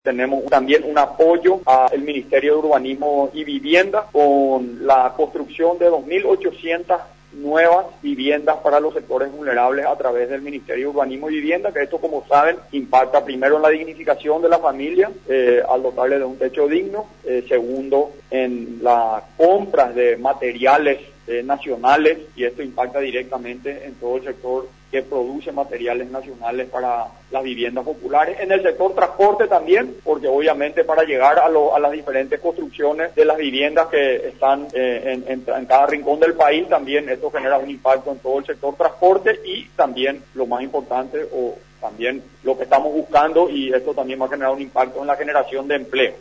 Tenemos también un apoyo al Ministerio de Urbanismo y Vivienda con la construcción de 2.800 nuevas viviendas para los sectores vulnerables a través del Ministerio de Urbanismo y Vivienda, que esto, como saben, impacta primero en la dignificación de la familia al dotarle de un techo digno, segundo en las compras de materiales nacionales, y esto impacta directamente en todo el sector que produce materiales nacionales para las viviendas populares. En el sector transporte también, porque obviamente para llegar a las diferentes construcciones de las viviendas que están en cada rincón del país, también esto genera un impacto en todo el sector transporte, y también lo más importante, o también lo que estamos buscando, y esto también va a generar un impacto en la generación de empleo.